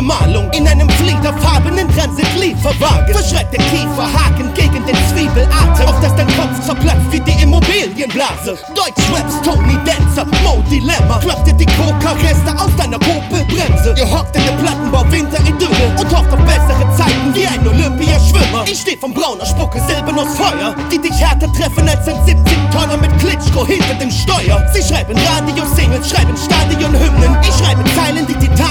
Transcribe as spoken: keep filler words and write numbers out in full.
Untermalung in einem fliederfarbenen Transit-Lieferwagen. Verschreckte Kieferhaken gegen den Zwiebelatem, auf das dein Kopf zerplatzt wie die Immobilienblase. Deutschraps, Tony Dancer, Mo Dilemma, klopft dir die Coca-Reste aus deiner Popelbremse. Ihr hockt in der Plattenbau-Winteridylle und hofft auf bessere Zeiten wie ein Olympiaschwimmer. Ich steh vom brauner Spucke, Silben aus Feuer, die dich härter treffen als ein siebzig Tonner mit Klitschko hinter dem Steuer. Sie schreiben Radio-Singles, schreiben Stadion-Hymnen, ich schreibe Zeilen, die die